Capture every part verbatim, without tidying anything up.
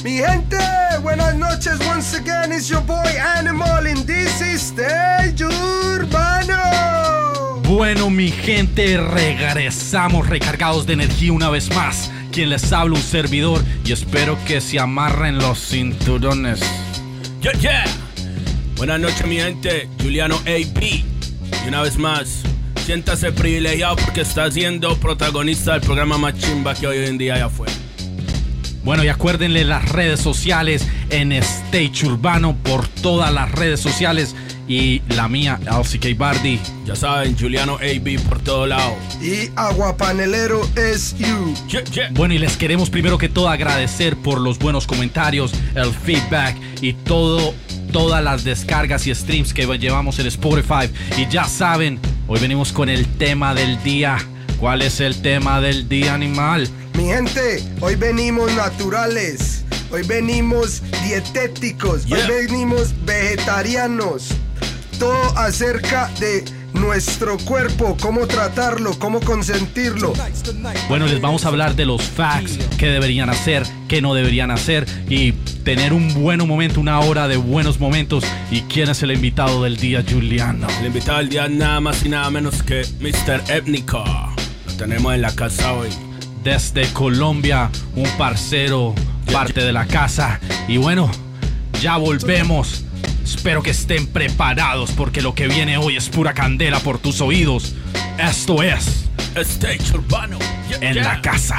Mi gente, buenas noches. Once again, it's your boy Animal in this stage urbano. Bueno, mi gente, regresamos recargados de energía una vez más. Quien les habla, un servidor, y espero que se amarren los cinturones. Yeah, yeah. Buenas noches, mi gente. Juliano A B. Y una vez más, siéntase privilegiado porque está siendo protagonista del programa más chimba que hoy en día hay afuera. Bueno, y acuérdenle las redes sociales en Stage Urbano por todas las redes sociales. Y la mía, L C K Bardi. Ya saben, Juliano A B por todo lado. Y Aguapanelero es you. Yeah, yeah. Bueno, y les queremos primero que todo agradecer por los buenos comentarios, el feedback y todo, todas las descargas y streams que llevamos en Spotify. Y ya saben, hoy venimos con el tema del día. ¿Cuál es el tema del día, animal? Mi gente, hoy venimos naturales, hoy venimos dietéticos, yeah. Hoy venimos vegetarianos. Todo acerca de nuestro cuerpo, cómo tratarlo, cómo consentirlo. Bueno, les vamos a hablar de los facts, qué deberían hacer, qué no deberían hacer y tener un buen momento, una hora de buenos momentos. ¿Y quién es el invitado del día, Juliano? El invitado del día nada más y nada menos que mister Ethnico. Lo tenemos en la casa hoy. Desde Colombia, un parcero, parte de la casa. Y bueno, ya volvemos. Espero que estén preparados porque lo que viene hoy es pura candela por tus oídos. Esto es Stage Urbano, yeah, en yeah. la casa.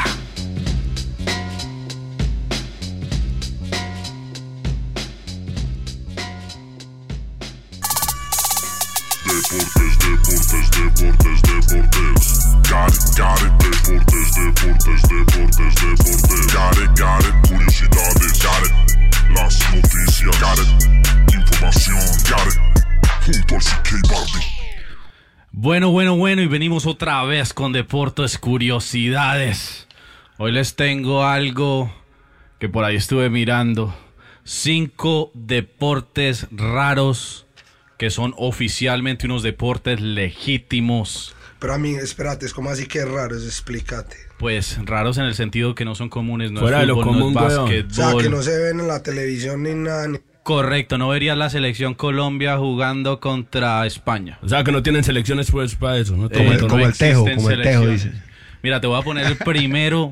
Deportes, deportes, deportes, deportes. Got it, got it. Deportes, deportes, deportes, deportes. Got it, got it. Curiosidades, got it. Las noticias, got it. Información, got it. Junto al C K Bardi. Bueno, bueno, bueno, y venimos otra vez con Deportes Curiosidades. Hoy les tengo algo que por ahí estuve mirando. Cinco deportes raros que son oficialmente unos deportes legítimos. Pero a mí, espérate, es como así que raros, explícate. Pues raros en el sentido que no son comunes, no Fuera es fútbol, de lo común, no es básquetbol. O sea, que no se ven en la televisión ni nada. Ni... Correcto, no verías la selección Colombia jugando contra España. O sea, que no tienen selecciones pues para eso, ¿no? Eh, Como el, no como el tejo, existen como el tejo, selecciones. dice. Mira, te voy a poner el primero.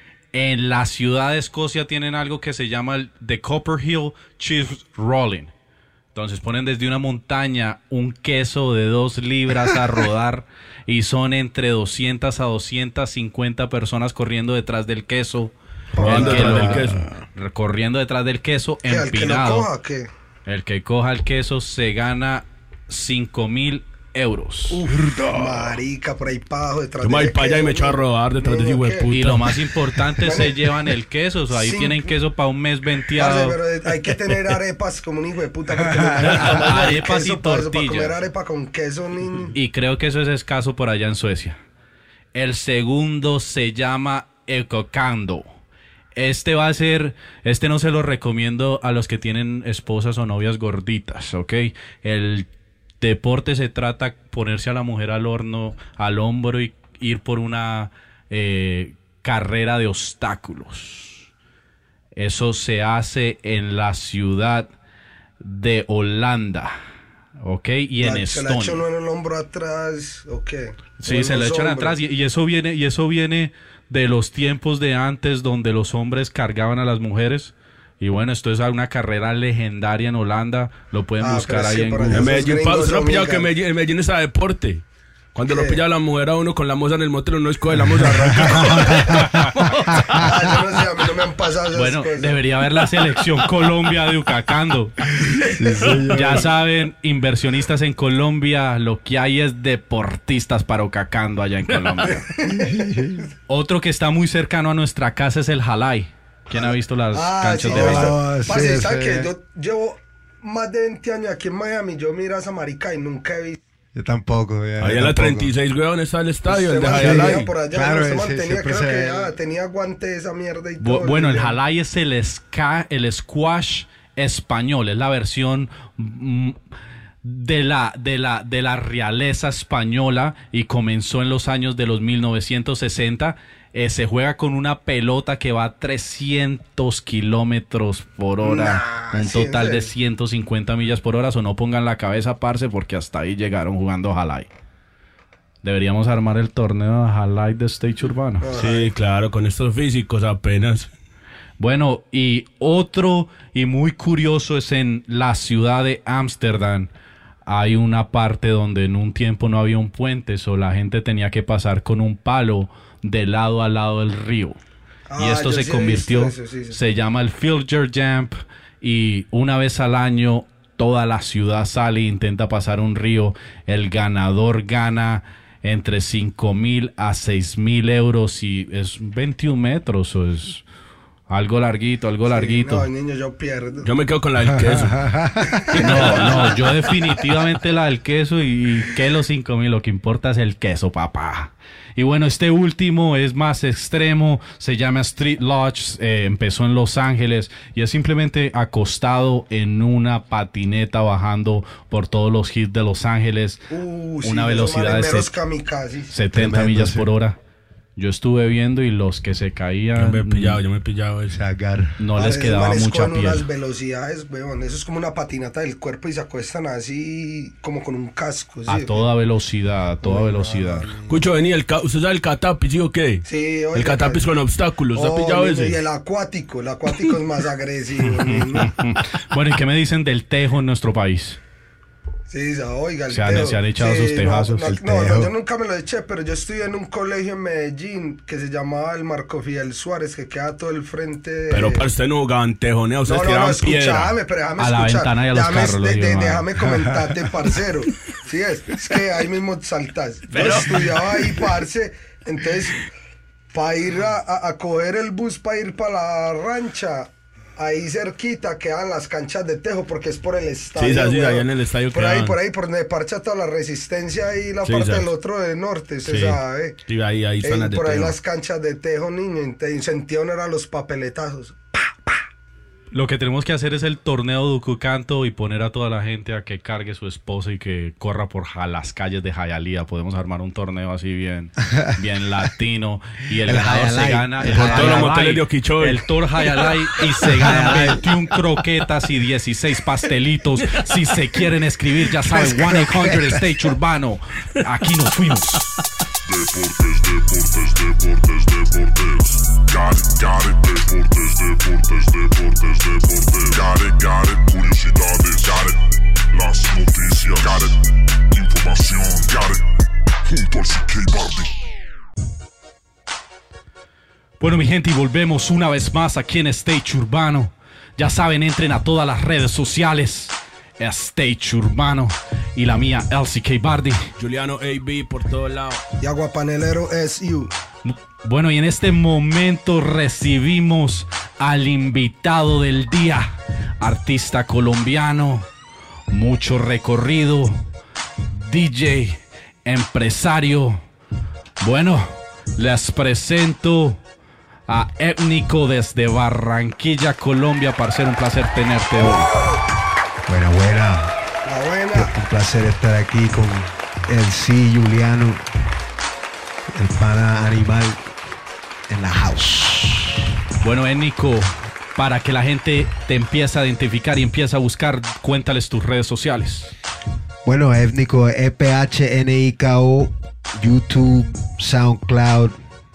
En la ciudad de Escocia tienen algo que se llama el The Copperhill Cheese Rolling. Entonces ponen desde una montaña un queso de dos libras a rodar y son entre doscientas a doscientas cincuenta personas corriendo detrás del queso. Corriendo El que detrás lo- del queso. Corriendo detrás del queso, ¿Qué, ¿El que lo empinado. coja qué? El que coja el queso se gana cinco mil euros. Uf, marica, por ahí para abajo detrás Yo me voy de para allá y me echo a queso, rodar detrás de ese niño, hijo de ¿qué? puta. Y lo más importante, se llevan el queso. O sea, ahí Cinco. tienen queso para un mes Parce, venteado. pero hay que tener arepas como un hijo de puta porque no hay tamaño de Arepas queso y para eso, para tortillas. comer arepa con queso, niño. Y creo que eso es escaso por allá en Suecia. El segundo se llama Ekokando. Este va a ser, este no se lo recomiendo a los que tienen esposas o novias gorditas, ¿ok? El deporte se trata de ponerse a la mujer al horno, al hombro y ir por una eh, carrera de obstáculos. Eso se hace en la ciudad de Holanda, ¿ok? Y en La- ¿Se la Estonia. echa uno en el hombro atrás o qué? Sí, O en se lo los echan hombros. atrás y, y eso viene y eso viene de los tiempos de antes donde los hombres cargaban a las mujeres. Y bueno, esto es una carrera legendaria en Holanda. Lo pueden Ah, buscar pero ahí sí, en por Google. allá En Esos Medellín, gringos pa- ¿usted no ha son pillado que migas. Medellín, en Medellín está deporte? Cuando ¿Qué? lo pilla la mujer a uno con la moza en el motel, uno escoge la moza, arranca. Ah, yo no sé, a mí no me han pasado esas Bueno, cosas. debería haber la selección Colombia de Ucacando. Ya saben, inversionistas en Colombia, lo que hay es deportistas para Ucacando allá en Colombia. Otro que está muy cercano a nuestra casa es el Jalay. ¿Quién ha visto las Ah, canchas sí, de yo he Jalay? visto. Ah, sí, Parce, ¿sabe sí. qué? Yo llevo más de veinte años aquí en Miami. Yo miro a esa marica y nunca he visto. Yo tampoco. Ya, Ahí yo en la tampoco. treinta y seis, weón, está el estadio, el Se de mantenía Jayalay. por allá, Claro, no, se ese mantenía, siempre creo se- que ya tenía guante esa mierda y Bu- todo. Bueno, el Ya. Jalay es el, ska, el squash español, es la versión mm, de la, de, la, de la realeza española y comenzó en los años de los mil novecientos sesenta. Eh, se juega con una pelota que va a trescientos kilómetros por hora. Nah, un sí, total en de serio. ciento cincuenta millas por hora. O no pongan la cabeza, parce, porque hasta ahí llegaron jugando Halay. Deberíamos armar el torneo de Halay de Stage Urbano. Sí, claro, con estos físicos apenas. Bueno, y otro y muy curioso es en la ciudad de Ámsterdam. Hay una parte donde en un tiempo no había un puente, so la gente tenía que pasar con un palo de lado a lado del río. Ah, y esto yo se sí he convirtió, visto eso, sí, sí. se llama el Filger Jump, y una vez al año toda la ciudad sale e intenta pasar un río. El ganador gana entre cinco mil a seis mil euros y es veintiún metros, o es algo larguito, algo larguito. Sí, no, niño, yo pierdo. Yo me quedo con la del queso. No, no, yo definitivamente la del queso, y, y que los cinco mil, lo que importa es el queso, papá. Y bueno, este último es más extremo, se llama Street Lodge, eh, empezó en Los Ángeles y es simplemente acostado en una patineta bajando por todos los hits de Los Ángeles, Uh, sí, una esos velocidad de marineros set- kamikazes. setenta Tremendo, millas sí. por hora. Yo estuve viendo y los que se Yo caían me he pillado, yo me he pillado ese. Sacar. no Ah, les esos quedaba manes mucha cogen unas piel. velocidades, weón. Eso es como una patinata del cuerpo y se acuestan así como con un casco. ¿sí? A toda velocidad, a toda velocidad. Escucho, vení, el ca- ¿usted sabe el catapis, sí o qué? Sí, oiga, El catapis con obstáculos, ¿usted ha Oh, pillado niño, ese? Y el acuático, el acuático es más agresivo. niño. Bueno, ¿y qué me dicen del tejo en nuestro país? Sí, se- oiga, el Se han- tejo. se han echado Sí, sus no, tejazos. No, El no, no, tejo. yo nunca me lo eché, pero yo estudié en un colegio en Medellín que se llamaba el Marco Fidel Suárez, que queda todo el frente de... Pero para usted no jugaban tejoneo, ustedes No, no, no, tiraban piedra. escúchame, pero déjame A la escuchar. ventana y a los déjame, carros, lo de- digo, de- madre. déjame comentarte, parcero. Sí, es, es que ahí mismo saltas. Yo estudiaba ahí, parce. Entonces, para ir a, a, a coger el bus para ir para la rancha, ahí cerquita quedan las canchas de tejo, porque es por el estadio. Sí, así, weón. allá en el estadio Por ahí, quedan. por ahí, por donde parcha toda la resistencia y la Sí, parte sabes. del otro de norte, se Sí. sabe. Sí, ahí, ahí están Ey, las de por ahí tejo. las canchas de tejo, niño. Y sentían eran los papeletazos. Lo que tenemos que hacer es el torneo de Ucucanto y poner a toda la gente a que cargue su esposa y que corra por ja- las calles de Hialeah. Podemos armar un torneo así bien, bien latino, y el, El ganador se Hialeah. gana Por el todos los Hialeah, moteles de Okeechobee. el Tour Hialeah, y se ganan veintiún croquetas y dieciséis pastelitos. Si se quieren escribir, ya saben, uno ochocientos Stage Urbano. Aquí nos fuimos. Deportes, deportes, deportes, deportes. Got it, got it. Deportes, deportes, deportes, deportes. Got it, got it. Curiosidades, got it. Las noticias, got it. Información, got it. Junto al C K Bardi. Bueno, mi gente, y volvemos una vez más aquí en Stage Urbano. Ya saben, entren a todas las redes sociales. Stage Urbano. Y la mía, L C K Bardi. Juliano A B por todos lados. Y Aguapanelero S U. Bueno, y en este momento recibimos al invitado del día. Artista colombiano, mucho recorrido, D J, empresario. Bueno, les presento a Étnico desde Barranquilla, Colombia. Parcero, un placer tenerte hoy. Buena, buena. La buena. Un placer estar aquí con el C, Juliano, el pana animal en la house. Bueno, Étnico, para que la gente te empiece a identificar y empiece a buscar, cuéntales tus redes sociales. Bueno, étnico, E P H N I K O, YouTube, SoundCloud.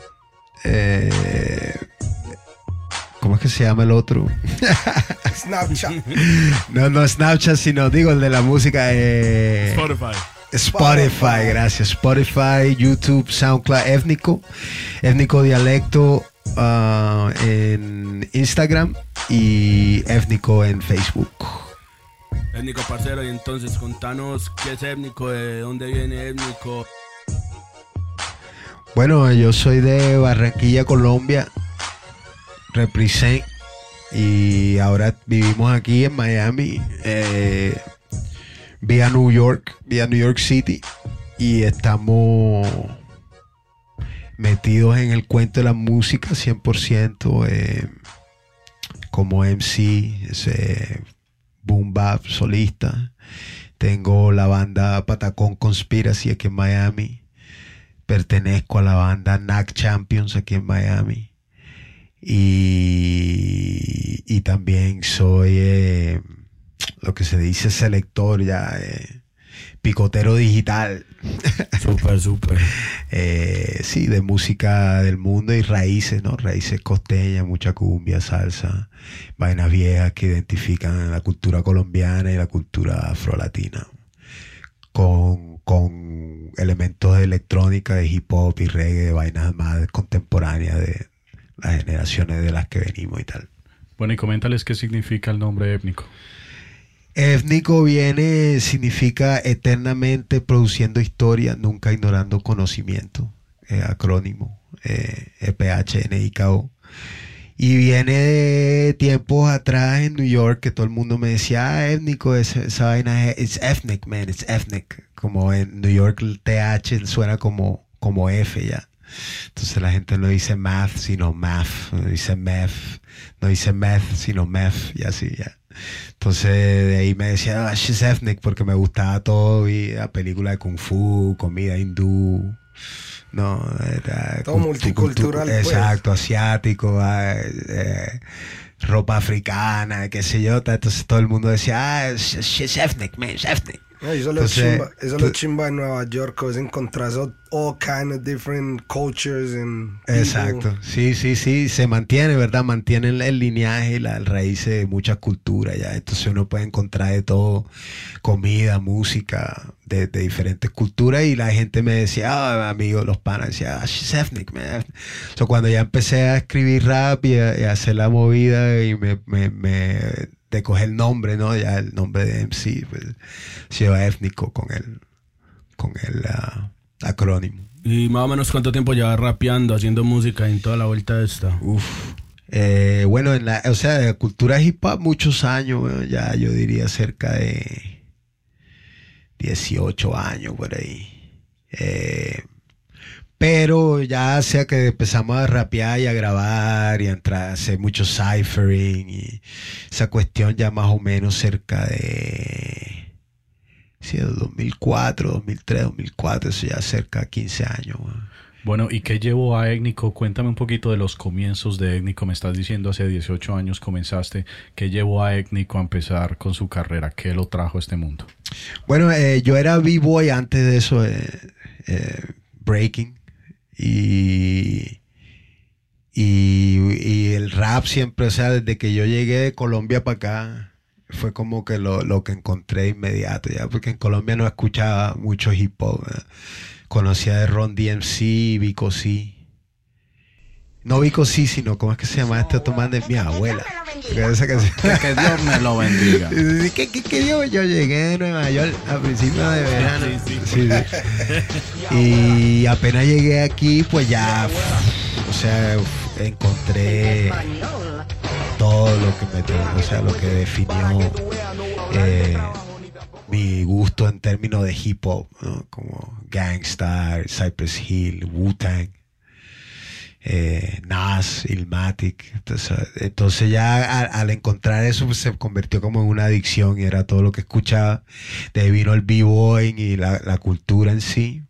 Eh, ¿Cómo es que se llama el otro? Snapchat. No, no Snapchat, sino digo el de la música. Eh, Spotify. Spotify, gracias. Spotify, YouTube, SoundCloud, étnico, étnico dialecto uh, en Instagram y étnico en Facebook. Étnico parcero, y entonces contanos qué es étnico, de dónde viene étnico. Bueno, yo soy de Barranquilla, Colombia, represent, y ahora vivimos aquí en Miami, eh, vía New York, vía New York City, y estamos metidos en el cuento de la música cien por ciento, eh, como M C, ese boom bap solista. Tengo la banda Patacón Conspiracy aquí en Miami. pertenezco a la banda N A C Champions aquí en Miami. Y, y también soy eh, lo que se dice selector ya, eh, picotero digital. Súper, súper. eh, sí, de música del mundo y raíces, ¿no? Raíces costeñas, mucha cumbia, salsa, vainas viejas que identifican la cultura colombiana y la cultura afrolatina. Con, con elementos de electrónica, de hip hop y reggae, de vainas más contemporáneas de las generaciones de las que venimos y tal. Bueno, y coméntales qué significa el nombre étnico. Étnico viene, significa eternamente produciendo historia, nunca ignorando conocimiento, eh, acrónimo, eh, E P H N I K O. Y viene de tiempos atrás en New York que todo el mundo me decía, ah, étnico, esa, esa vaina es it's ethnic, man, it's ethnic. Como en New York el T H suena como, como F ya. Entonces la gente no dice math, sino math, no dice meth, no dice meth, sino meth, y así ya. Entonces de ahí me decía, ah, she's ethnic, porque me gustaba todo, y la película de Kung Fu, comida hindú, no, era todo multicultural, cultu- exacto, pues. Asiático, eh, ropa africana, qué sé yo, entonces todo el mundo decía, ah, she's ethnic, man, she's ethnic. No, eso lo chimba, eso lo chimba en Nueva York, es encontrar all kind of different cultures and people. Exacto, sí, sí, sí, se mantiene, ¿verdad? Mantiene el, el lineaje y las raíces de muchas culturas ya, entonces uno puede encontrar de todo, comida, música, de, de diferentes culturas, y la gente me decía, ah, amigo, los panas, decía, ah, she's ethnic, man. O sea, cuando ya empecé a escribir rap y a, y a hacer la movida y me... me, me de coger el nombre, ¿no? Ya el nombre de M C, pues, lleva étnico con el, con el uh, acrónimo. ¿Y más o menos cuánto tiempo llevas rapeando, haciendo música en toda la vuelta esta? Uf. Eh, bueno, en la, o sea, de cultura hip hop muchos años, bueno, ya yo diría cerca de dieciocho años por ahí. Eh, Pero ya sea que empezamos a rapear y a grabar y a entrar a hacer mucho ciphering y esa cuestión ya más o menos cerca de sí, dos mil cuatro, dos mil tres, dos mil cuatro, eso ya cerca de quince años. Bueno, ¿y qué llevó a Étnico? Cuéntame un poquito de los comienzos de Étnico. Me estás diciendo hace dieciocho años comenzaste. ¿Qué llevó a Étnico a empezar con su carrera? ¿Qué lo trajo a este mundo? Bueno, eh, yo era b-boy antes de eso, eh, eh, breaking. Y, y, y el rap siempre, o sea, desde que yo llegué de Colombia para acá, fue como que lo, lo que encontré inmediato, ya, porque en Colombia no escuchaba mucho hip hop, ¿verdad? Conocía de Ron D M C, Vico C. No Vico C, sino, ¿cómo es que se llama este otro man de mi abuela? Esa canción. Que, que Dios me lo bendiga. ¿Qué, qué, qué Dios? Yo llegué de Nueva York a principios de verano. Sí, sí. Sí, sí. Y apenas llegué aquí, pues ya, o sea, encontré todo lo que me, o sea, lo que definió eh, mi gusto en términos de hip hop, ¿no? Como Gangstar, Cypress Hill, Wu-Tang. Eh, Nas, Illmatic, entonces, entonces ya a, al encontrar eso pues, se convirtió como en una adicción y era todo lo que escuchaba. De ahí vino el b-boy y la, la cultura en sí,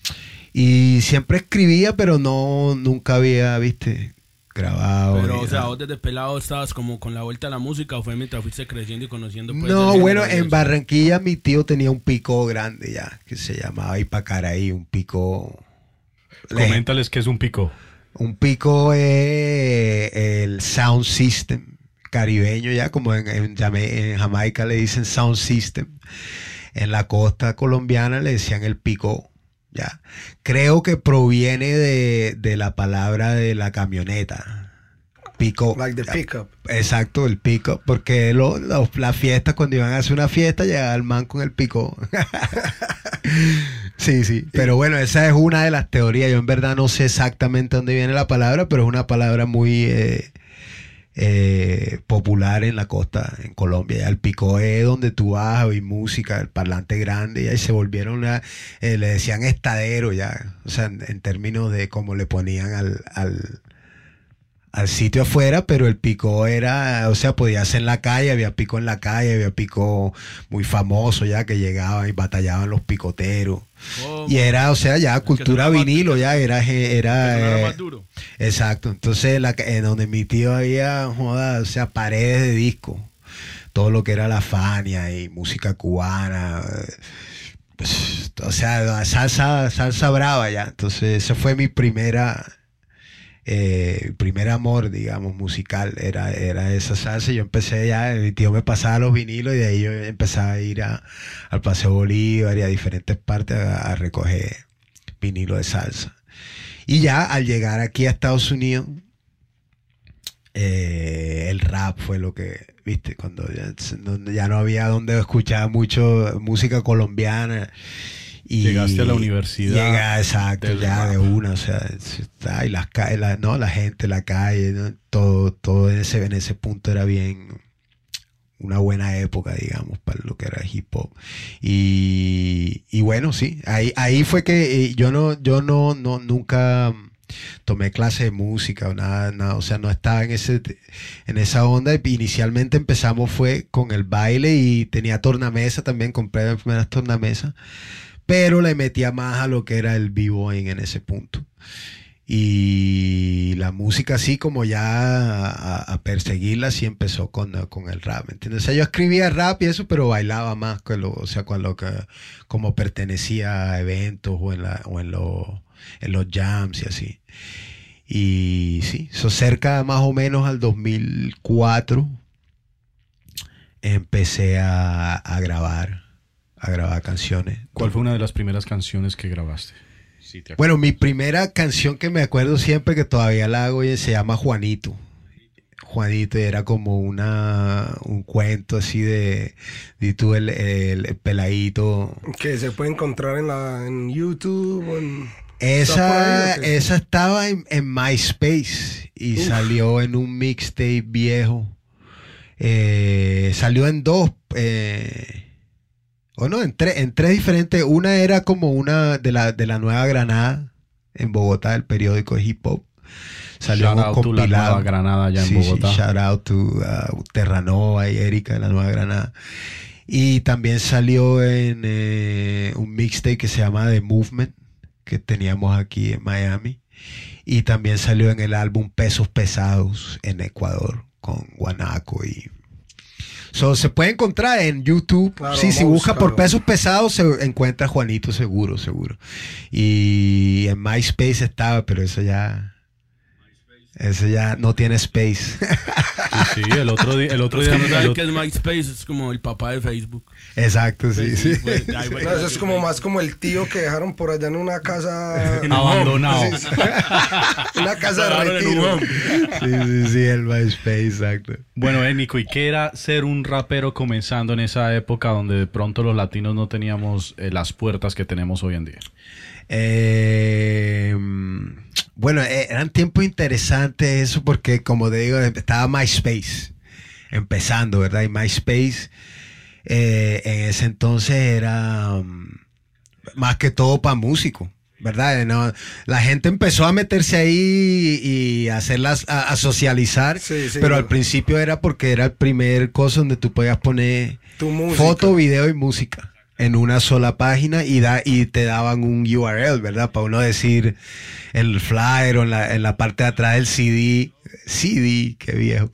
y siempre escribía pero no, nunca había, viste, grabado. Pero, y, o sea, ¿no? vos desde pelado estabas como con la vuelta a la música, ¿o fue mientras fuiste creciendo y conociendo? Pues, no, bueno, en Barranquilla mi tío tenía un pico grande ya, que se llamaba Ipacaraí, un pico... Coméntales qué es un pico. Un pico es el sound system caribeño, ya como en, en, en Jamaica le dicen sound system. En la costa colombiana le decían el pico, ya. Creo que proviene de, de la palabra de la camioneta. Pico. Like the pickup. Exacto, el pico. Porque lo, lo, las fiestas, cuando iban a hacer una fiesta, llegaba el man con el pico. Sí, sí. Pero bueno, esa es una de las teorías. Yo en verdad no sé exactamente dónde viene la palabra, pero es una palabra muy eh, eh, popular en la costa, en Colombia. Ya el pico es donde tú vas a oír música, el parlante grande, y ahí se volvieron una, eh, le decían estadero ya. O sea, en, en términos de cómo le ponían al, al al sitio afuera, pero el pico era, o sea, podía ser en la calle, había pico en la calle, había pico muy famoso ya que llegaban y batallaban los picoteros. Oh, y era, o sea, ya cultura vinilo, ya era, era, eh, más duro. Exacto. Entonces, la, en donde mi tío había, joda, o sea, paredes de disco, todo lo que era la Fania y música cubana, pues, o sea, salsa, salsa brava ya. Entonces, esa fue mi primera Eh, primer amor, digamos, musical, era, era esa salsa. Yo empecé ya, mi tío me pasaba los vinilos y de ahí yo empezaba a ir a, al Paseo Bolívar y a diferentes partes a, a recoger vinilo de salsa. Y ya al llegar aquí a Estados Unidos, eh, el rap fue lo que, viste, cuando ya, ya no había donde escuchar mucho música colombiana. Y llegaste a la universidad. Llega, exacto, ya rap. De una, o sea, está, y las calles, la, no, la gente, la calle, ¿no? todo, todo en ese, en ese punto era bien, una buena época, digamos, para lo que era hip hop. Y, y bueno, sí, ahí, ahí fue que yo no, yo no, no, nunca tomé clase de música o nada, nada, o sea, no estaba en ese, en esa onda. Inicialmente empezamos fue con el baile y tenía tornamesa también, compré las primeras tornamesas. Pero le metía más a lo que era el b-boying en ese punto. Y la música así como ya a, a perseguirla sí empezó con, con el rap, ¿me entiendes? O sea, yo escribía rap y eso, pero bailaba más que lo, o sea, con lo que, como pertenecía a eventos o en la, o en los, en los jams y así. Y sí, eso cerca más o menos al dos mil cuatro empecé a, a grabar. a grabar canciones. ¿Cuál fue una de las primeras canciones que grabaste? Sí, te bueno, mi primera canción que me acuerdo siempre, que todavía la hago, se llama Juanito. Juanito era como una un cuento así de, de tú el, el, el peladito. Que se puede encontrar en la en YouTube o en... Esa, ahí, esa estaba en, en MySpace y Uf. Salió en un mixtape viejo. Eh, salió en dos... Eh, O no, en, tre en tres diferentes. Una era como una de la, de la Nueva Granada en Bogotá, el periódico de hip hop. Salió shout un out compilado. To la Nueva Granada allá sí, en Bogotá. Sí, shout out to uh, Terranova y Erika de la Nueva Granada. Y también salió en eh, un mixtape que se llama The Movement, que teníamos aquí en Miami. Y también salió en el álbum Pesos Pesados en Ecuador con Guanaco y... So, se puede encontrar en YouTube. Claro, sí, si busca por Pesos Pesados se encuentra Juanito seguro, seguro. Y en MySpace estaba, pero eso ya... Eso ya no tiene space. Sí, sí, el otro día... El otro día ¿Sabes el... que es MySpace? Es como el papá de Facebook. Exacto, sí, sí. sí. Pues, ya, no, eso es como más como el tío que dejaron por allá en una casa... abandonado. Sí, sí. Una casa de retiro. Sí, sí, sí, el MySpace, exacto. Bueno, eh, Nico, ¿y qué era ser un rapero comenzando en esa época donde de pronto los latinos no teníamos eh, las puertas que tenemos hoy en día? Eh, bueno, eran tiempos interesantes eso porque, como te digo, estaba MySpace empezando, ¿verdad? Y MySpace eh, en ese entonces era um, más que todo para músicos, ¿verdad? No, la gente empezó a meterse ahí y a hacerlas, a, a socializar, sí, sí, pero no. Al principio era porque era el primer cosa donde tú podías poner tu música, foto, video y música en una sola página y da y te daban un U R L, ¿verdad? Para uno decir el flyer o en la, en la parte de atrás del C D. C D, qué viejo.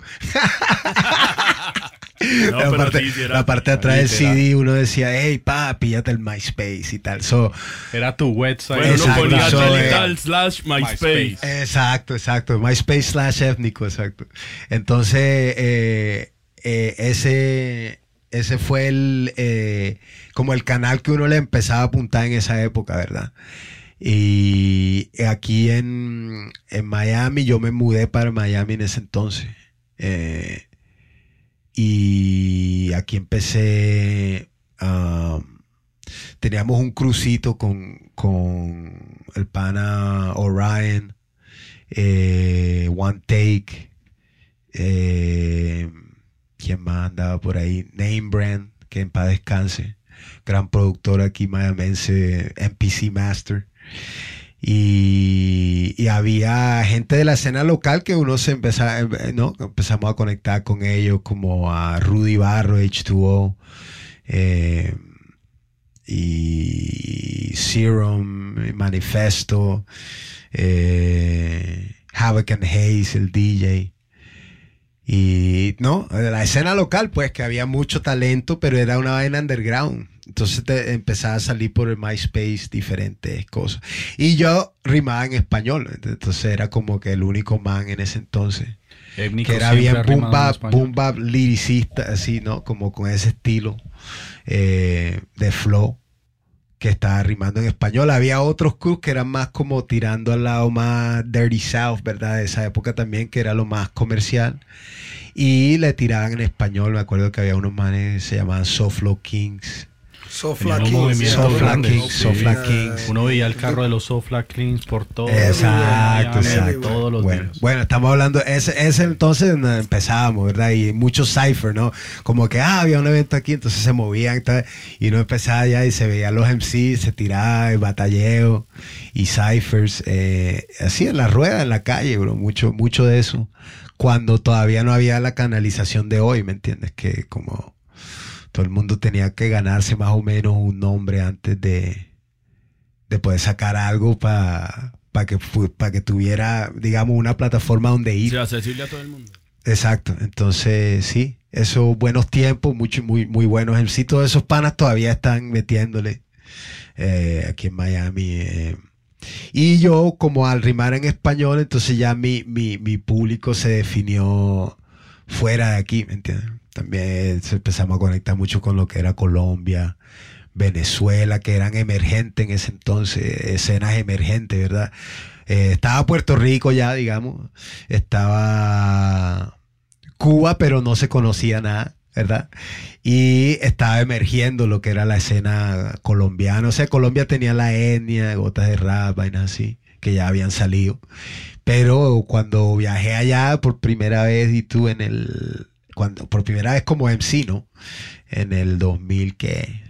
No, la, parte, sí, sí la parte de atrás del C D uno decía, hey, pa, píllate el MySpace y tal. So, era tu website. Bueno, exacto, uno ponía so, tal eh, slash MySpace. MySpace. Exacto, exacto. MySpace slash étnico, exacto. Entonces, eh, eh, ese... Ese fue el eh, como el canal que uno le empezaba a apuntar en esa época, ¿verdad? Y aquí en, en Miami, yo me mudé para Miami en ese entonces. Eh, y aquí empecé, um, teníamos un crucito con, con el pana Orion, eh, One Take, eh, ¿quién más andaba por ahí? Name Brand, que en paz descanse. Gran productor aquí mayamense, M P C Master. Y, y había gente de la escena local que uno se empezaba, ¿no? Empezamos a conectar con ellos, como a Rudy Barro, H dos O, eh, y Serum, Manifesto, eh, Havoc and Haze, el D J. Y no, la escena local, pues que había mucho talento, pero era una vaina underground. Entonces te empezaba a salir por el MySpace diferentes cosas. Y yo rimaba en español, entonces era como que el único man en ese entonces. Étnico, que era bien boom bap, boom bap liricista, así, ¿no? Como con ese estilo eh, de flow que estaba rimando en español. Había otros crews que eran más como tirando al lado más Dirty South, ¿verdad? De esa época también, que era lo más comercial. Y le tiraban en español. Me acuerdo que había unos manes que se llamaban Softflow Kings. Sofla Tenían un Kings. movimiento Sofla grande, Kings, sí. Sofla Kings. Uno veía el carro de los Sofla Kings por todo. Exacto, Miami, exacto. Todos los Bueno, días. bueno, estamos hablando, ese, ese entonces donde empezábamos, ¿verdad? Y muchos cypher, ¿no? Como que, ah, había un evento aquí, entonces se movían, tal, y uno empezaba ya y se veían los M Cs, se tiraba el batalleo y cyphers, eh, así en la rueda, en la calle, bro, mucho, mucho de eso. Cuando todavía no había la canalización de hoy, ¿me entiendes? Que como todo el mundo tenía que ganarse más o menos un nombre antes de, de poder sacar algo para pa que, pa que tuviera, digamos, una plataforma donde ir. Sí, accesible a todo el mundo. Exacto. Entonces, sí, esos buenos tiempos, mucho, muy, muy buenos. En sí, todos esos panas todavía están metiéndole eh, aquí en Miami. Eh. Y yo, como al rimar en español, entonces ya mi, mi, mi público se definió fuera de aquí, ¿me entiendes? También empezamos a conectar mucho con lo que era Colombia, Venezuela, que eran emergentes en ese entonces, escenas emergentes, ¿verdad? Eh, estaba Puerto Rico ya, digamos, estaba Cuba, pero no se conocía nada, ¿verdad? Y estaba emergiendo lo que era la escena colombiana. O sea, Colombia tenía la etnia, Gotas de Rap, vainas así, que ya habían salido. Pero cuando viajé allá por primera vez y tú en el... Cuando, por primera vez como M C, ¿no? En el dos mil, ¿qué?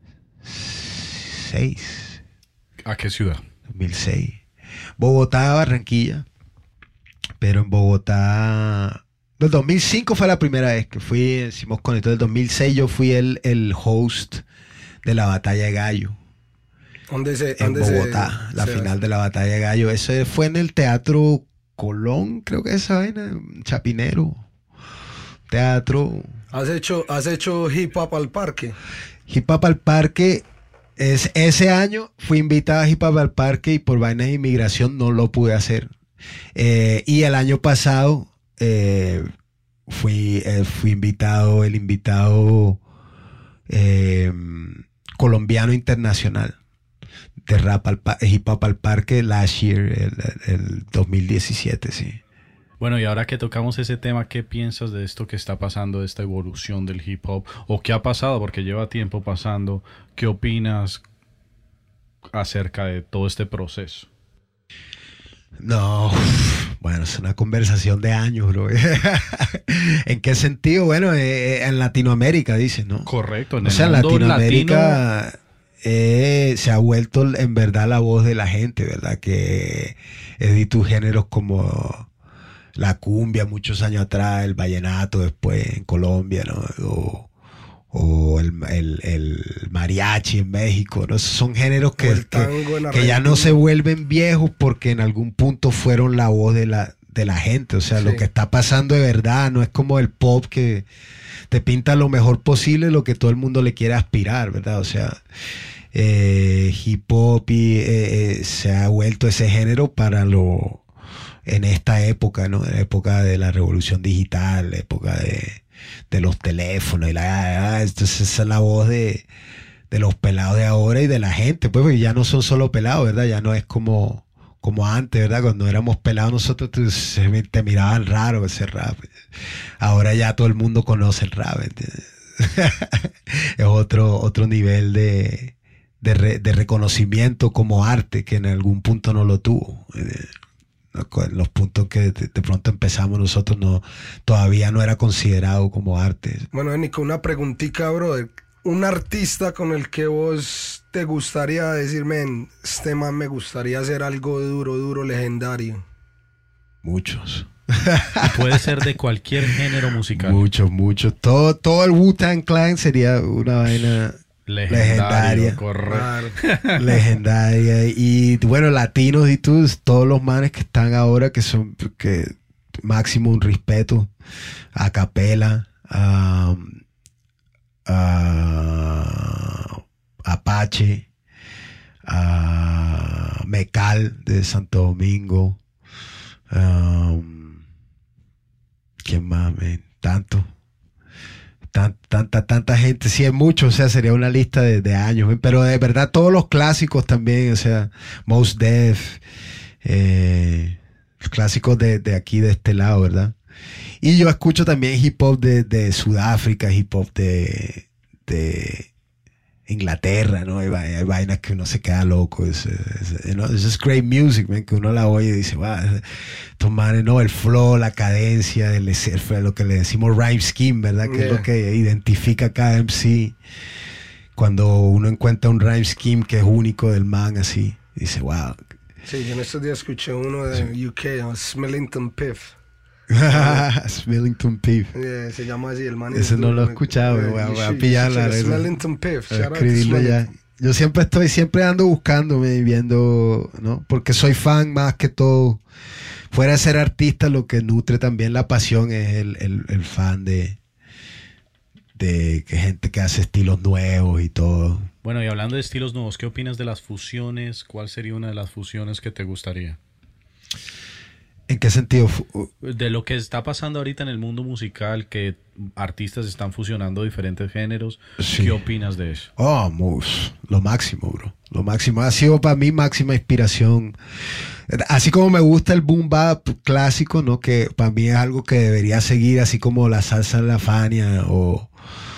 seis. ¿A qué ciudad? dos mil seis. Bogotá, Barranquilla. Pero en Bogotá... El dos mil cinco fue la primera vez que fui, hicimos con esto. En el dos mil seis yo fui el, el host de la Batalla de Gallo. ¿Dónde se, En dónde Bogotá, se, la se final hace? de la Batalla de Gallo. Eso fue en el Teatro Colón, creo que esa vaina, Chapinero. Teatro... ¿Has hecho, has hecho hip hop al parque? Hip Hop al Parque, es, ese año fui invitado a Hip Hop al Parque y por vainas de inmigración no lo pude hacer. Eh, y el año pasado eh, fui, eh, fui invitado, el invitado eh, colombiano internacional de rap al pa- Hip Hop al Parque last year, el, el dos mil diecisiete, sí. Bueno, y ahora que tocamos ese tema, ¿qué piensas de esto que está pasando, de esta evolución del hip hop? ¿O qué ha pasado? Porque lleva tiempo pasando. ¿Qué opinas acerca de todo este proceso? No, bueno, es una conversación de años, bro. ¿En qué sentido? Bueno, eh, en Latinoamérica, dicen, ¿no? Correcto. En O el sea, en mundo Latinoamérica latino, eh, se ha vuelto en verdad la voz de la gente, ¿verdad? Que es tus géneros como la cumbia muchos años atrás, el vallenato después en Colombia, ¿no? O, o el, el, el mariachi en México, ¿no? Esos son géneros O que, el tango que, en que ya no Argentina. se vuelven viejos porque en algún punto fueron la voz de la, de la gente. O sea, Sí. lo que está pasando de verdad no es como el pop que te pinta lo mejor posible lo que todo el mundo le quiere aspirar, ¿verdad? O sea, eh, hip hop y, eh, eh, se ha vuelto ese género para lo en esta época, ¿no? En la época de la revolución digital, la época de, de los teléfonos y la, entonces esa es la voz de, de los pelados de ahora y de la gente, pues, porque ya no son solo pelados, ¿verdad? Ya no es como, como antes, ¿verdad? Cuando éramos pelados nosotros te, se- te miraban raro ese rap. Ahora ya todo el mundo conoce el rap, ¿entiendes? Es otro, otro nivel de, de, re- de reconocimiento como arte que en algún punto no lo tuvo. Eh, En los puntos que de, de pronto empezamos nosotros no todavía no era considerado como arte. Bueno, Nico, una preguntita, brother. un artista con el que vos te gustaría decirme, este man me gustaría hacer algo duro, duro, legendario. Muchos. Y puede ser de cualquier género musical. Muchos, muchos. Todo, todo el Wu-Tang Clan sería una vaina Legendario, legendaria. correcto. Legendaria. Y bueno, latinos y tú, todos los manes que están ahora, que son que máximo un respeto. A capela, a, a Apache, a Mecal de Santo Domingo. Um, ¿Quién más, man? Tanto. Tan, tanta, tanta gente. Sí, es mucho. O sea, sería una lista de, de años. Man. Pero de verdad, todos los clásicos también. O sea, Mos Def. Eh, los clásicos de, de aquí, de este lado, ¿verdad? Y yo escucho también hip hop de, de Sudáfrica, hip hop de, de Inglaterra, ¿no? Hay, hay vainas que uno se queda loco. Es, es, you know, es great music, man, que uno la oye y dice, wow, estos manes, ¿no? El flow, la cadencia, el, el, lo que le decimos rhyme scheme, ¿verdad? Que yeah. es lo que identifica a cada M C. Cuando uno encuentra un rhyme scheme que es único del man, así, dice, wow. Sí, yo en estos días escuché uno de sí. U K, Smellington Piff. Smellington Piff. Yeah, se llama así el man. Ese no lo he escuchado, yeah, voy a, voy a should, pillarla. Smellington Piff. Escribirlo ya. Yo siempre estoy, siempre ando buscándome y viendo, ¿no? Porque soy fan más que todo. Fuera de ser artista, lo que nutre también la pasión es el, el, el fan de, de que gente que hace estilos nuevos y todo. Bueno, y hablando de estilos nuevos, ¿qué opinas de las fusiones? ¿Cuál sería una de las fusiones que te gustaría? ¿En qué sentido? De lo que está pasando ahorita en el mundo musical, que artistas están fusionando diferentes géneros. Sí. ¿Qué opinas de eso? Oh, mus, lo máximo, bro. Lo máximo. Ha sido para mí máxima inspiración. Así como me gusta el boom bap clásico, ¿no? Que para mí es algo que debería seguir, así como la salsa en la Fania o,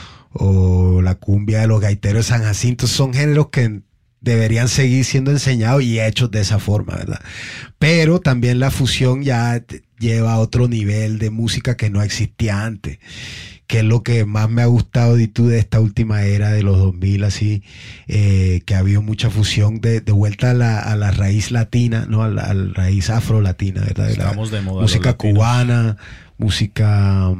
o la cumbia de los gaiteros de San Jacinto. Son géneros que deberían seguir siendo enseñados y hechos de esa forma, ¿verdad? Pero también la fusión ya lleva a otro nivel de música que no existía antes, que es lo que más me ha gustado de, tú, de esta última era de los dos mil, así, eh, que ha habido mucha fusión de, de vuelta a la, a la raíz latina, ¿no? A la, a la raíz afro-latina, ¿verdad? Estamos de moda. Música cubana, música,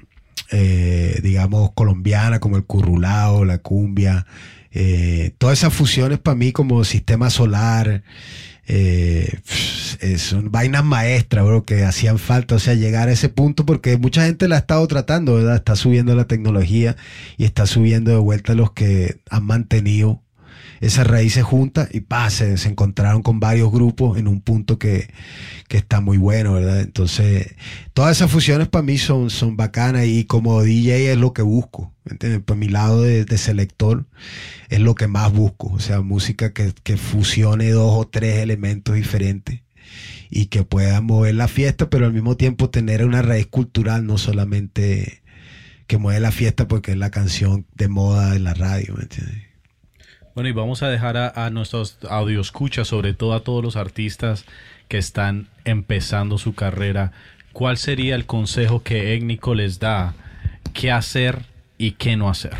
eh, digamos, colombiana, como el currulao, la cumbia. Eh, todas esas fusiones para mí como Sistema Solar eh, son vainas maestras, bro, que hacían falta, o sea, llegar a ese punto, porque mucha gente la ha estado tratando, ¿verdad? Está subiendo la tecnología y está subiendo de vuelta los que han mantenido esas raíces juntas y pa, se, se encontraron con varios grupos en un punto que, que está muy bueno, ¿verdad? Entonces, todas esas fusiones para mí son, son bacanas y como D J es lo que busco, ¿entiendes? Por mi lado de, de selector es lo que más busco, o sea, música que, que fusione dos o tres elementos diferentes y que pueda mover la fiesta, pero al mismo tiempo tener una raíz cultural, no solamente que mueve la fiesta porque es la canción de moda en la radio, ¿me entiendes? Bueno, y vamos a dejar a, a nuestros audioscuchas, sobre todo a todos los artistas que están empezando su carrera. ¿Cuál sería el consejo que Étnico les da? ¿Qué hacer y qué no hacer?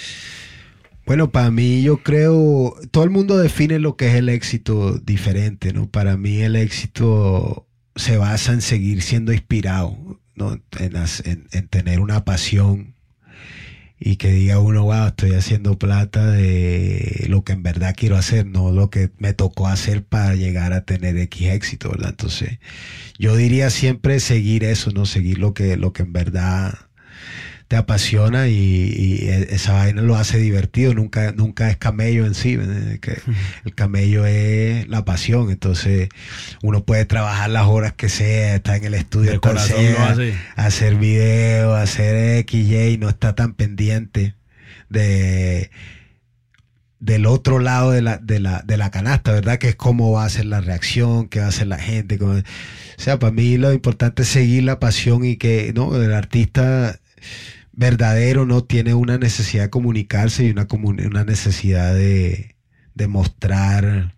Bueno, para mí yo creo, todo el mundo define lo que es el éxito diferente, ¿no? Para mí el éxito se basa en seguir siendo inspirado, ¿no? En, en, en tener una pasión. Y que diga uno, wow, estoy haciendo plata de lo que en verdad quiero hacer, no lo que me tocó hacer para llegar a tener X éxito, ¿verdad? Entonces, yo diría siempre seguir eso, ¿no? Seguir lo que, lo que en verdad te apasiona y, y esa vaina lo hace divertido, nunca, nunca es camello en sí, ¿verdad? Que el camello es la pasión, entonces uno puede trabajar las horas que sea, estar en el estudio, el corazón sea, lo hace. Hacer videos, hacer X, Y, no está tan pendiente de del otro lado de la, de la, de la canasta, ¿verdad? Que es cómo va a ser la reacción, qué va a hacer la gente, cómo... o sea, para mí lo importante es seguir la pasión y que, ¿no? El artista verdadero no tiene una necesidad de comunicarse y una, comun- una necesidad de, de mostrar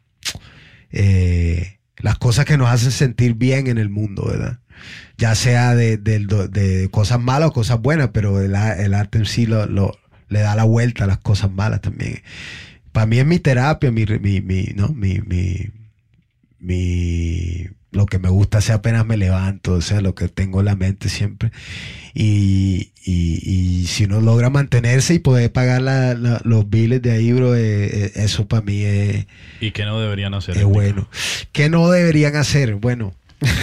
eh, las cosas que nos hacen sentir bien en el mundo, ¿verdad? Ya sea de, de, de, de cosas malas o cosas buenas, pero el, el arte en sí lo, lo, le da la vuelta a las cosas malas también. Para mí es mi terapia, mi, mi, mi, ¿no? mi, mi, mi, lo que me gusta hacer apenas me levanto, o sea, lo que tengo en la mente siempre. Y, y, y si uno logra mantenerse y poder pagar la, la, los biles de ahí, bro, eh, eh, eso para mí es... ¿Y qué no deberían hacer? Es bueno. ¿Qué no deberían hacer? Bueno...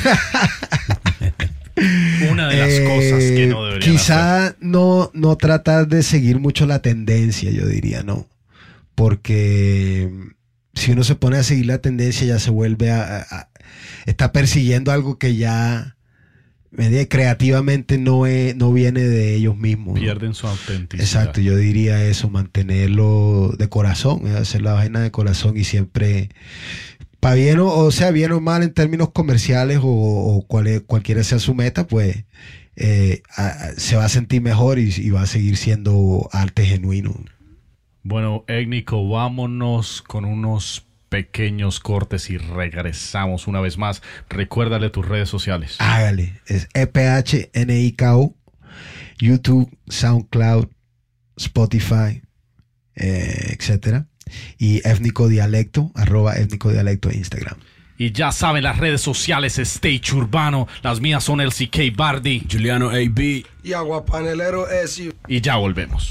Una de las eh, cosas que no deberían quizá hacer. no, no tratar de seguir mucho la tendencia, yo diría, no. Porque si uno se pone a seguir la tendencia ya se vuelve a... a, a está persiguiendo algo que ya creativamente no, es, no viene de ellos mismos. Pierden, ¿no?, su autenticidad. Exacto, yo diría eso, mantenerlo de corazón, hacer la vaina de corazón y siempre... para bien o, o sea, bien o mal en términos comerciales o, o cual, cualquiera sea su meta, pues eh, a, se va a sentir mejor y, y va a seguir siendo arte genuino. Bueno, Étnico, vámonos con unos pequeños cortes y regresamos una vez más. Recuérdale tus redes sociales. Hágale, es E P H N I K O, YouTube, SoundCloud, Spotify, eh, etcétera. Y Étnico Dialecto, arroba Étnico Dialecto en Instagram. Y ya saben, las redes sociales Stage Urbano. Las mías son L C K Bardi, Juliano A B y Aguapanelero S U. Y ya volvemos.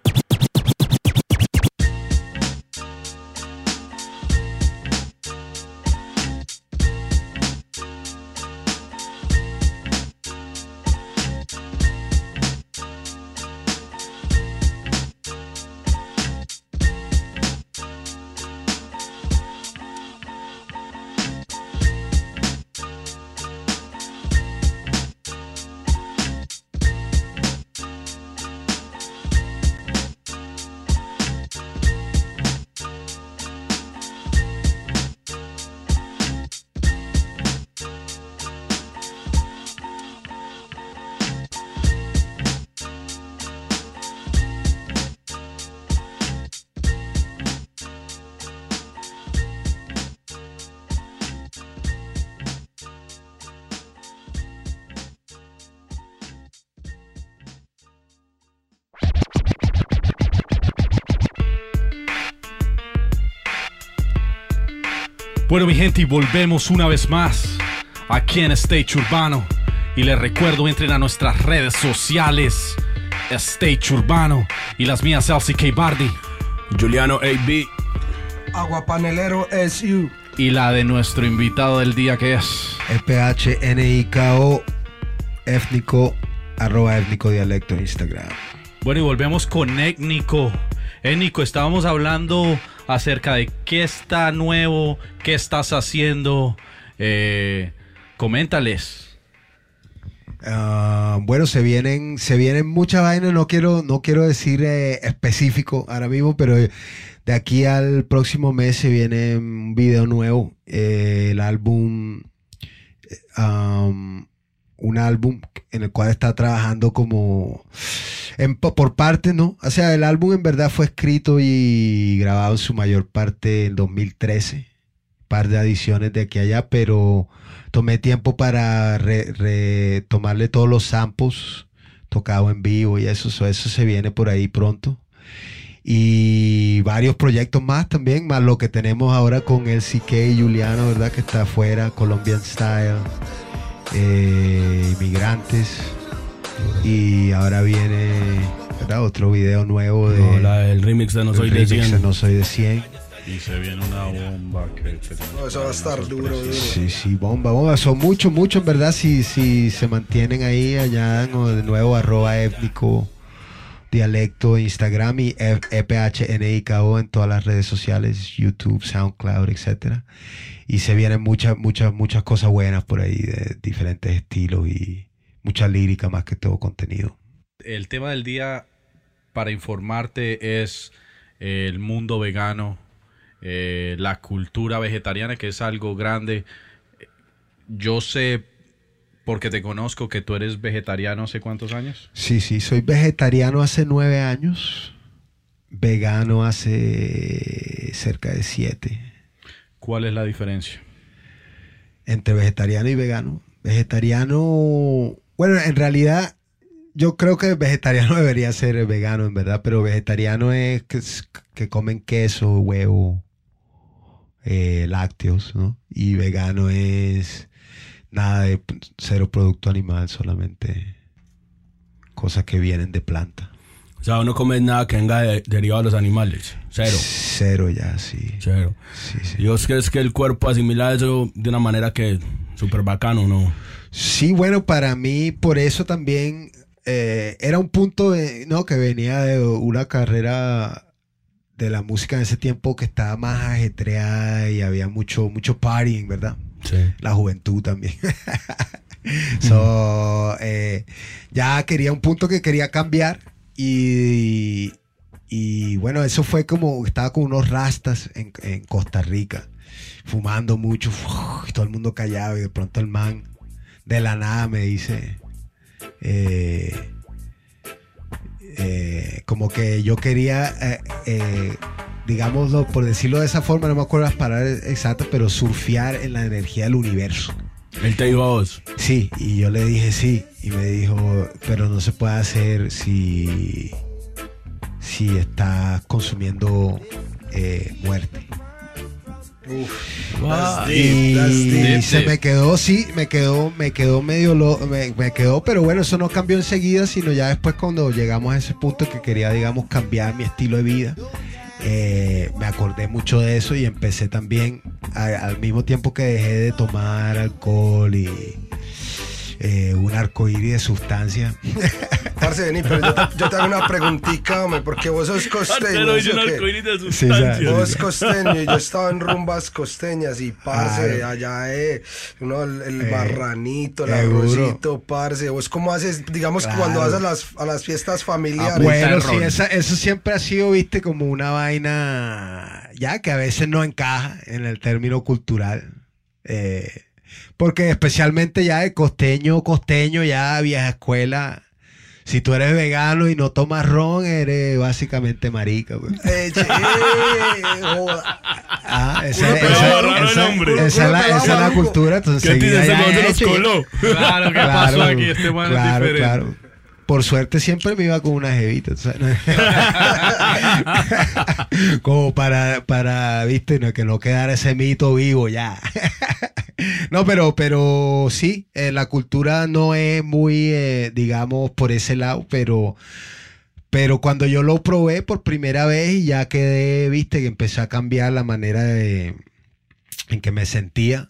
Bueno, mi gente, y volvemos una vez más aquí en Stage Urbano. Y les recuerdo, entren a nuestras redes sociales, Stage Urbano, y las mías L C K Bardi, Juliano A B, Aguapanelero S U, y la de nuestro invitado del día, que es E P H N I K O, Étnico, arroba Étnico Dialecto en Instagram. Bueno, y volvemos con Étnico. Étnico, estábamos hablando acerca de qué está nuevo, qué estás haciendo. Eh, coméntales. Uh, bueno, se vienen, se vienen muchas vainas. No quiero, no quiero decir eh, específico ahora mismo, pero de aquí al próximo mes se viene un video nuevo. Eh, el álbum, um, un álbum en el cual está trabajando como en, por partes, ¿no? O sea, el álbum en verdad fue escrito y grabado en su mayor parte en dos mil trece. Un par de adiciones de aquí a allá, pero tomé tiempo para re, re, tomarle todos los samples tocados en vivo y eso, eso, eso se viene por ahí pronto. Y varios proyectos más también, más lo que tenemos ahora con L C K y Juliano, ¿verdad? Que está afuera, Colombian Style, eh, Inmigrantes. Y ahora viene, ¿verdad?, otro video nuevo de... No, la, el remix de No Soy de cien. De No Soy de cien. Y se viene una bomba que... que no, eso va a estar duro, duro. Sí, sí, bomba, bomba. Son muchos, muchos, en verdad, si, si se mantienen ahí, allá de nuevo, arroba Étnico Dialecto, Instagram y E P H N I K O en todas las redes sociales, YouTube, SoundCloud, etcétera. Y se vienen muchas, muchas, muchas cosas buenas por ahí de diferentes estilos y mucha lírica más que todo contenido. El tema del día, para informarte, es el mundo vegano, eh, la cultura vegetariana, que es algo grande. Yo sé, porque te conozco, que tú eres vegetariano hace cuántos años. Sí, sí, soy vegetariano hace nueve años, vegano hace cerca de siete. ¿Cuál es la diferencia entre vegetariano y vegano? Vegetariano, bueno, en realidad yo creo que vegetariano debería ser vegano, en verdad, pero vegetariano es que, que comen queso, huevo, eh, lácteos, ¿no? Y vegano es nada de cero producto animal, solamente cosas que vienen de planta. O sea, no comes nada que venga de, derivado de los animales. Cero. Cero ya, sí. Cero. Sí, sí. ¿Y vos crees que el cuerpo asimila eso de una manera que súper bacano, no? Sí, bueno, para mí, por eso también eh, era un punto de, no, que venía de una carrera de la música en ese tiempo que estaba más ajetreada y había mucho, mucho partying, ¿verdad? Sí. La juventud también. so, eh, ya quería un punto que quería cambiar y, y bueno, eso fue como, estaba con unos rastas en, en Costa Rica, fumando mucho, y todo el mundo callado y de pronto el man de la nada me dice eh, eh, como que yo quería eh, eh, digámoslo, por decirlo de esa forma, no me acuerdo las palabras exactas, pero surfear en la energía del universo. Él te dijo a vos. Sí, y yo le dije sí, y me dijo, pero no se puede hacer si si estás consumiendo eh, muerte. Uf, Wow. that's Y deep, that's deep. se me quedó, sí, me quedó, me quedó medio lo, me, me quedó, pero bueno, eso no cambió enseguida, sino ya después cuando llegamos a ese punto que quería, digamos, cambiar mi estilo de vida. Eh, me acordé mucho de eso y empecé también a, al mismo tiempo que dejé de tomar alcohol y eh, un arcoíris de sustancia. Parce, vení, pero yo te, yo te hago una preguntica, hombre, porque vos sos costeño. ¿Sí, o qué? Sí, ya. Vos costeño y yo estaba en rumbas costeñas y parce, Ah, allá eh, uno, el, el eh, marranito, el seguro. arrocito, parce. Vos cómo haces, digamos, Claro. cuando vas a las, a las fiestas familiares. Ah, Bueno, el sí, ron. esa, eso siempre ha sido, viste, como una vaina ya que a veces no encaja en el término cultural. Eh, porque especialmente ya de costeño, costeño, ya vieja escuela. Si tú eres vegano y no tomas ron, eres básicamente marica. Pues. Eh, che, joda. Ah, esa, Uno esa- pelado raro esa- el hombre. esa es la, esa es la cultura. Entonces, ¿Qué te dice enseguida ese ya cuando se hecho, los coló? Claro, ¿qué Claro, pasó aquí? Este man claro, es diferente. claro. Por suerte siempre me iba con una jevita, ¿sabes? Como para, para, viste, no, que no quedara ese mito vivo ya. No, pero, pero sí, eh, la cultura no es muy, eh, digamos, por ese lado, pero, pero cuando yo lo probé por primera vez y ya quedé, viste, que empecé a cambiar la manera de, en que me sentía.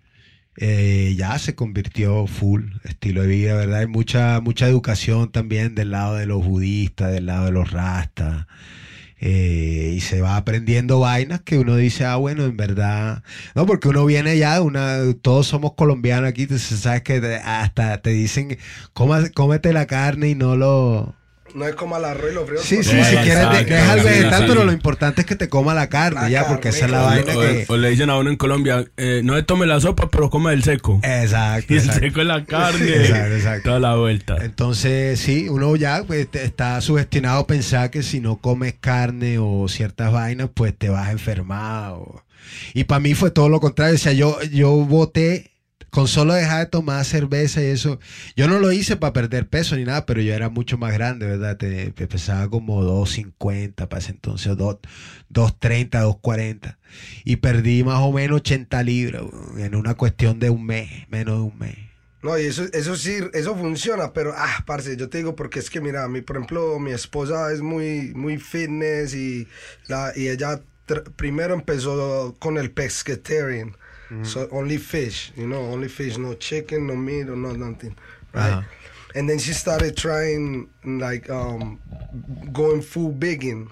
Eh, ya se convirtió full estilo de vida, ¿verdad? Hay mucha, mucha educación también del lado de los budistas, del lado de los rastas. Eh, y se va aprendiendo vainas que uno dice, ah, bueno, en verdad. No, porque uno viene ya de una. Todos somos colombianos aquí, entonces sabes que te- hasta te dicen, "Coma- cómete la carne y no lo. No es como el arroz y los fríos. Sí, con sí, toda si la quieres, salsa. de- deja el sí, vegetal, sí. pero lo importante es que te coma la carne, La ya, porque esa es la carne, vaina O, que. o le dicen a uno en Colombia, eh, no se tome la sopa, pero come el seco. Exacto, Y el exacto. seco es la carne. Exacto, exacto. Toda la vuelta. Entonces, sí, uno ya pues, te- está sugestionado a pensar que si no comes carne o ciertas vainas, pues te vas a enfermar. o- Y para mí fue todo lo contrario. O sea, yo, yo voté con solo dejar de tomar cerveza y eso. Yo no lo hice para perder peso ni nada, pero yo era mucho más grande, ¿verdad? Te, te pesaba como dos cincuenta para ese entonces, dos treinta, dos cuarenta. Y perdí más o menos ochenta libras weón, en una cuestión de un mes, menos de un mes. No, y eso, eso sí, eso funciona, pero, ah, parce, yo te digo porque es que, mira, mi, por ejemplo, mi esposa es muy, muy fitness y, la, y ella tr- primero empezó con el pescatarian, so only fish, you know, only fish, no chicken, no meat, no nothing, right? Ajá. And then she started trying, like, um, going full vegan.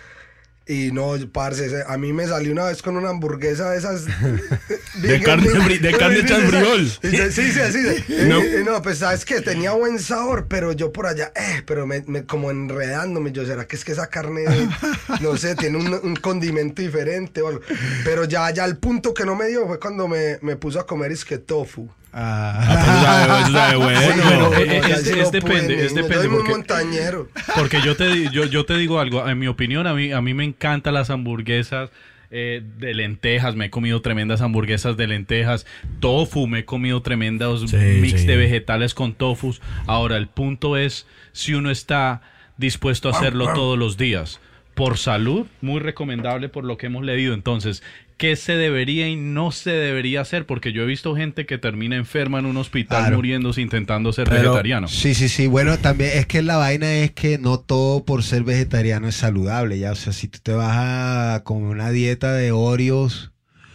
Y no, parce, ese- a mí me salió una vez con una hamburguesa de esas... De carne bri- de carne hecha en friol. Sí, sí, sí, sí. sí. No. Y- y no, pues sabes que tenía buen sabor, pero yo por allá, eh, pero me, me- como enredándome, yo, ¿será que es que esa carne, no sé, tiene un, un condimento diferente o algo? Pero ya, ya el punto que no me dio fue cuando me, me puso a comer es que tofu. Ah. Eso sabe bueno. Bueno, Sí, eh, no, ya es- sí es no depende, pude, es niño. depende Yo soy muy porque- montañero. Porque yo te, di- yo, yo te digo algo, en mi opinión, a mí, a mí me encantan las hamburguesas eh, de lentejas, me he comido tremendas hamburguesas de lentejas, tofu, me he comido tremendos Sí, mix sí. de vegetales con tofus. Ahora, el punto es si uno está dispuesto a hacerlo todos los días. Por salud, muy recomendable por lo que hemos leído. Entonces, ¿qué se debería y no se debería hacer? Porque yo he visto gente que termina enferma en un hospital Claro. muriéndose intentando ser Pero- vegetariano. Sí, sí, sí. Bueno, también es que la vaina es que no todo por ser vegetariano es saludable, ya. O sea, si tú te vas a con una dieta de Oreos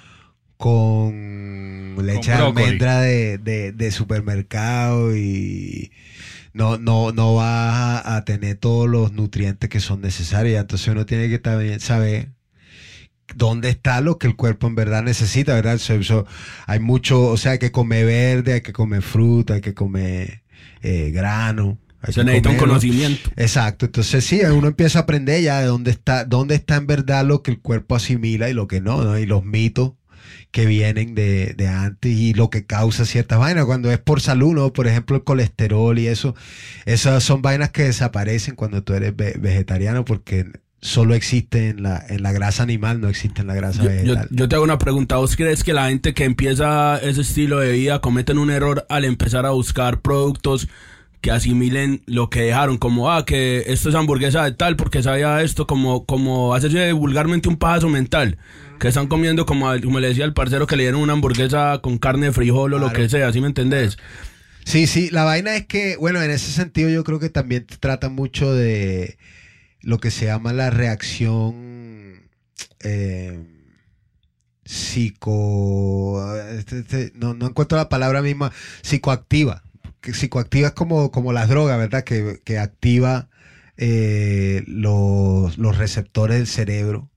con leche de brócoli. almendra de, de, de supermercado y no, no, no vas a, a tener todos los nutrientes que son necesarios. Entonces uno tiene que también saber dónde está lo que el cuerpo en verdad necesita, ¿verdad? Eso- eso- hay mucho, o sea, hay que comer verde, hay que comer fruta, hay que comer eh, grano. Hay Se que necesita un comer, ¿no? conocimiento. Exacto, entonces sí, uno empieza a aprender ya de dónde está, dónde está en verdad lo que el cuerpo asimila y lo que no, ¿no? Y los mitos que vienen de, de antes y lo que causa ciertas vainas. Cuando es por salud, ¿no? Por ejemplo, el colesterol y eso, esas son vainas que desaparecen cuando tú eres ve- vegetariano porque solo existe en la, en la grasa animal, no existe en la grasa Yo, yo, vegetal. yo te hago una pregunta. ¿Vos crees que la gente que empieza ese estilo de vida cometen un error al empezar a buscar productos que asimilen lo que dejaron? Como, ah, que esto es hamburguesa de tal porque sabía esto, como, como hacerse vulgarmente un pajazo mental. Que están comiendo, como, como le decía el parcero, que le dieron una hamburguesa con carne de frijol o lo Claro. que sea, ¿sí me entendés? Sí, sí, la vaina es que, bueno, en ese sentido yo creo que también te trata mucho de lo que se llama la reacción eh, psico... este- este- no, no encuentro la palabra misma, psicoactiva. Que psicoactiva es como, como las drogas, ¿verdad? Que, que activa eh, los, los receptores del cerebro.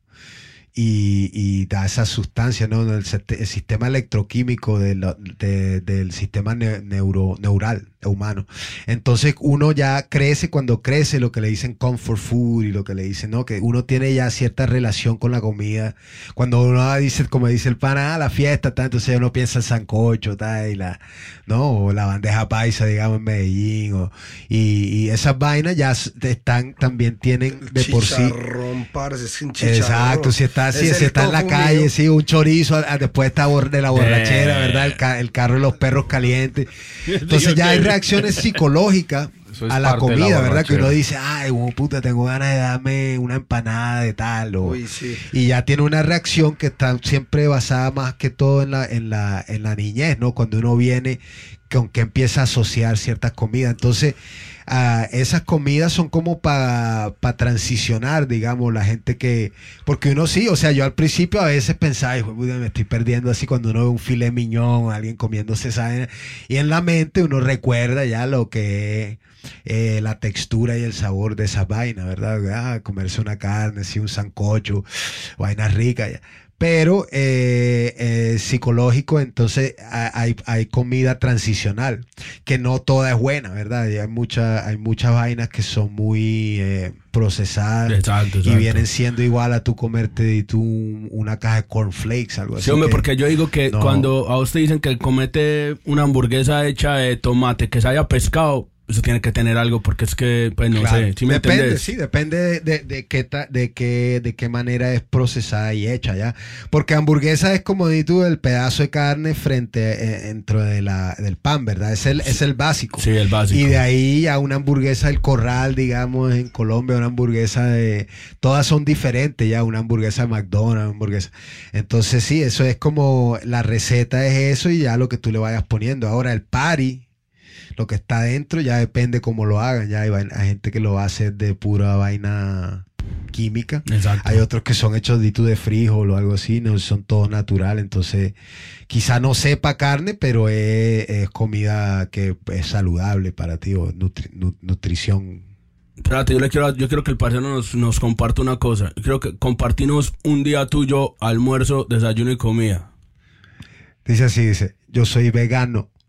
Y, y da esa sustancia, ¿no? El, sete- el sistema electroquímico de la- de- del sistema ne- neuro, neural humano. Entonces uno ya crece, cuando crece lo que le dicen comfort food y lo que le dicen, ¿no? Que uno tiene ya cierta relación con la comida. Cuando uno dice, como dice el pana, ah, la fiesta, tal, entonces uno piensa en sancocho, tal, y la, ¿no? O la bandeja paisa, digamos, en Medellín. O, y, y esas vainas ya s- están, también tienen de por sí. Chicharrón, parce, es un chicharrón. Exacto, si está así, Es si el está en la tofu calle, mío. sí, un chorizo, a- a- después está bor- de la borrachera, Eh. ¿verdad? El, ca- el carro de los perros calientes. Entonces ya hay reacciones psicológicas Eso es a la parte de la comida, ¿verdad? Que uno borrachera. dice, ay, oh, puta, tengo ganas de darme una empanada de tal. O, Uy, sí. y ya tiene una reacción que está siempre basada más que todo en la, en la, en la niñez, ¿no? Cuando uno viene con que empieza a asociar ciertas comidas. Entonces, ah, esas comidas son como para transicionar, digamos, la gente que... Porque uno sí, o sea, yo al principio a veces pensaba, "Hijo de puta, me estoy perdiendo", así cuando uno ve un filet miñón, alguien comiéndose esa vaina, y en la mente uno recuerda ya lo que es eh, la textura y el sabor de esa vaina, ¿verdad? Ah, comerse una carne, sí, un sancocho, vainas ricas. Ya. Pero eh, eh, psicológico, entonces ha- hay, hay comida transicional, que no toda es buena, ¿verdad? Y hay, mucha, hay muchas vainas que son muy eh, procesadas Exacto, y exacto. vienen siendo igual a tú comerte y tú un- una caja de cornflakes, algo así. Sí, hombre, que- porque yo digo que no. cuando a usted dicen que comete una hamburguesa hecha de tomate, que se haya pescado, eso tiene que tener algo, porque es que, pues no Claro. sé, ¿sí me depende, entendés? sí, depende de, de, de qué ta- de qué de qué manera es procesada y hecha ya, porque hamburguesa es como di tú el pedazo de carne frente eh, dentro de la del pan, ¿verdad? Es el es el básico. Sí, el básico. Y de ahí a una hamburguesa del Corral, digamos, en Colombia, una hamburguesa de... Todas son diferentes ya, una hamburguesa de McDonald's, una hamburguesa... Entonces sí, eso es como... La receta es eso y ya lo que tú le vayas poniendo. Ahora el patty, lo que está adentro, ya depende cómo lo hagan. Ya hay, vaina- hay gente que lo va a hacer de pura vaina química. Exacto. Hay otros que son hechos de, de frijol o algo así, no son todos natural. Entonces, quizá no sepa carne, pero es, es comida que es saludable para ti, o nutri- nu- nutrición. Espérate, yo le quiero, yo quiero que el parcero nos, nos comparta una cosa. Yo quiero que compartimos un día tuyo, almuerzo, desayuno y comida. Dice así, dice, yo soy vegano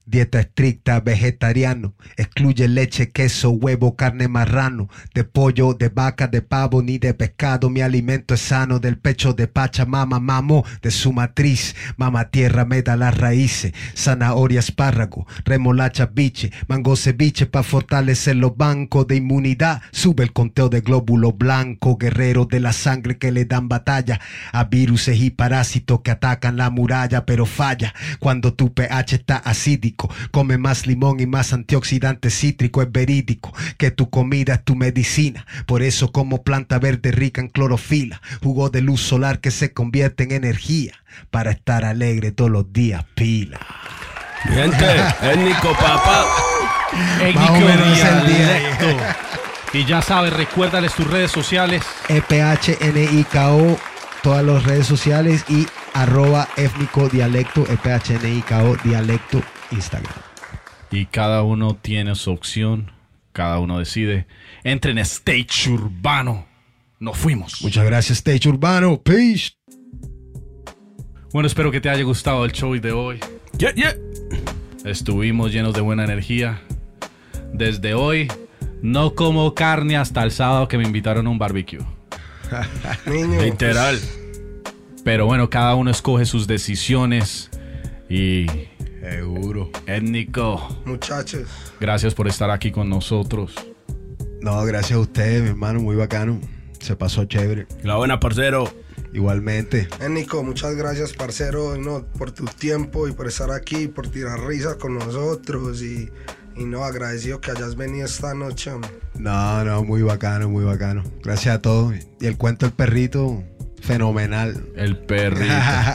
Dieta estricta, vegetariano. Excluye leche, queso, huevo, carne marrano. De pollo, de vaca, de pavo, ni de pescado. Mi alimento es sano. Del pecho de Pachamama, mamo de su matriz. Mama tierra me da las raíces. Zanahoria, espárrago, remolacha, biche. Mango, ceviche pa' fortalecer los bancos de inmunidad. Sube el conteo de glóbulos blancos. Guerreros de la sangre que le dan batalla a viruses y parásitos que atacan la muralla. Pero falla cuando tu pH está acídico. Come más limón y más antioxidante cítrico. Es verídico que tu comida es tu medicina. Por eso como planta verde rica en clorofila. Jugo de luz solar que se convierte en energía. Para estar alegre todos los días, pila. Gente, étnico, papá. Étnico menos es el día. dialecto. Y ya sabes, recuérdales tus redes sociales. E P H N I K O, todas las redes sociales y arroba étnico dialecto, E P H N I K O dialecto, Instagram. Y cada uno tiene su opción, cada uno decide. Entren en Stage Urbano. Nos fuimos. Muchas gracias, Stage Urbano. Peace. Bueno, espero que te haya gustado el show de hoy. Yeah, yeah. Estuvimos llenos de buena energía. Desde hoy, no como carne hasta el sábado que me invitaron a un barbecue. Niño, Literal. Pero bueno, cada uno escoge sus decisiones. Y Seguro. étnico, muchachos. gracias por estar aquí con nosotros. No, gracias a ustedes, mi hermano, muy bacano. Se pasó chévere. La buena, parcero. Igualmente. Eh, Nico, muchas gracias, parcero, no, por tu tiempo y por estar aquí, por tirar risa con nosotros y, y no, agradecido que hayas venido esta noche. hombre. No, no, muy bacano, muy bacano. Gracias a todos. Y el cuento del perrito, fenomenal. El perrito.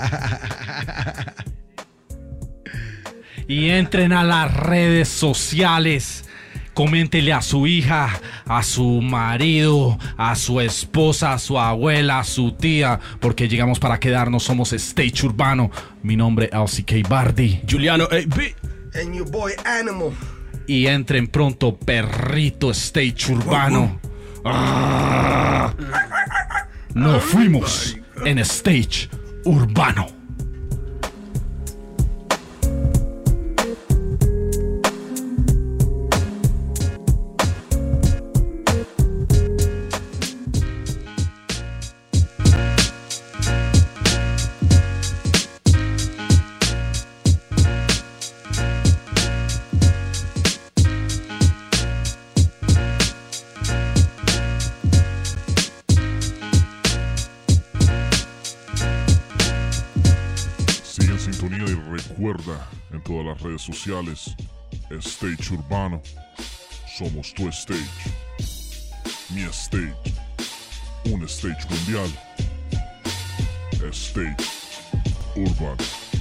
Y entren a las redes sociales. Coméntele a su hija, a su marido, a su esposa, a su abuela, a su tía, porque llegamos para quedarnos. Somos Stage Urbano. Mi nombre es L C K Bardi. Juliano A B. And your boy Animal. Y entren pronto, perrito Stage Urbano. Ah. Nos fuimos en Stage Urbano. Sigue en sintonía y recuerda en todas las redes sociales, Stage Urbano. Somos tu stage, mi stage, un stage mundial, Stage Urbano.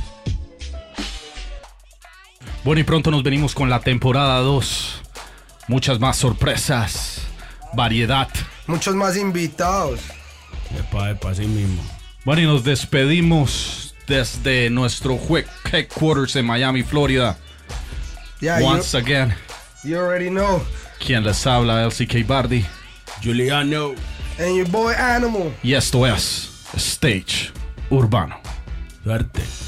Bueno, y pronto nos venimos con la temporada dos. Muchas más sorpresas, variedad. Muchos más invitados. Epa, epa, así mismo. Bueno, y nos despedimos desde nuestro hue- headquarters en Miami, Florida. Yeah, Once you, again, you already know. quien les habla, L C K Bardi. Juliano. And your boy Animal. Y esto es Stage Urbano. Suerte.